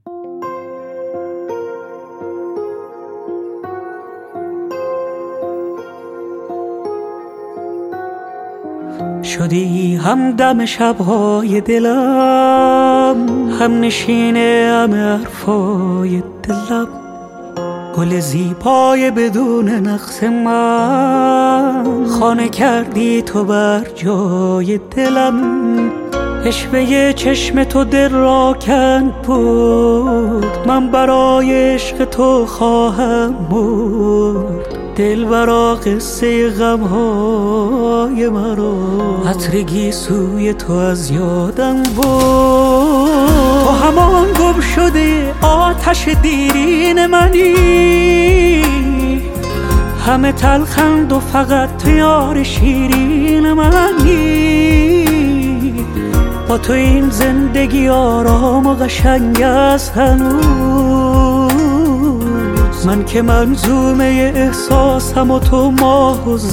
شدی همدم شب‌های دلم، هم نشین همه حرفای دلم، گل زیبای بدون نقص من، خانه کردی تو بر جای دلم. عشوه چشم تو دل را کند بود، من برای عشق تو خواهم بود. دلبرا قصه غمهای مرا، عطر سوی تو از یادم بود. تو همان گم شده آتش دیرین منی، همه تلخند و فقط تو یار شیرین منی. با تو این زندگی آرام و قشنگ است هنوز، من که منظومه احساسم و تو ماه و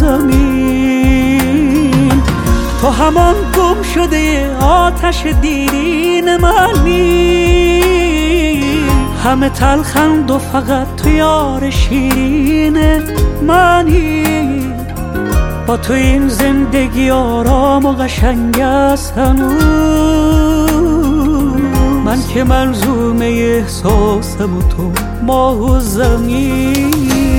زمین. تو همان گم شده آتش دیرین منی، همه تلخند و فقط تو یار شیرین منی. با تو این زندگی آرام و قشنگ است هنوز، من که منظومه احساسم و تو ماه و زمین.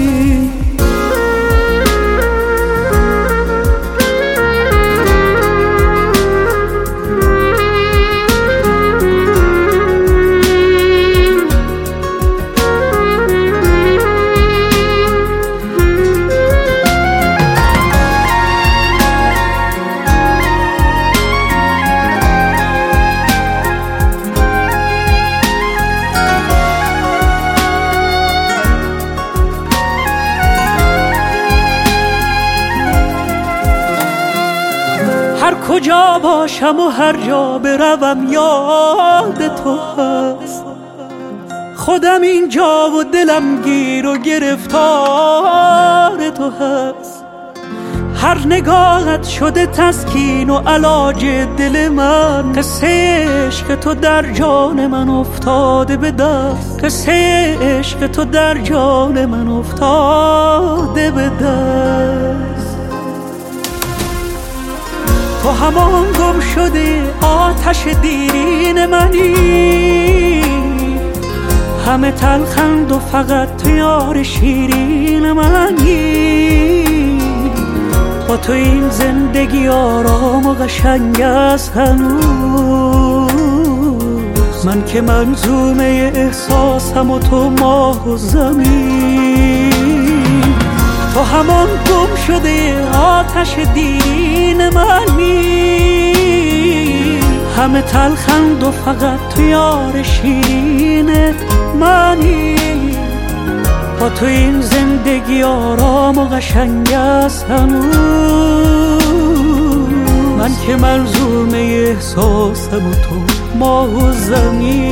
هر کجا باشم و هر جا بروم یاد تو هست، خودم اینجا و دلم گیر و گرفتار تو هست. هر نگاهت شده تسکین و علاج دل من، قصه عشق تو در جان من افتاده به دست، قصه عشق تو در جان من افتاده به دست. تو همان گم شده آتش دیرین منی، همه تلخند و فقط تو یار شیرین منی. با تو این زندگی آرام و قشنگ است هنوز، من که منظومه احساسم و تو ماه و زمین. تو همان گم شده آتش دیرین منی، همه تلخند و فقط تو یار شیرین منی. با تو این زندگی آرام و قشنگ است هنوز، من که ملزومه احساسم و تو ماه و زمین.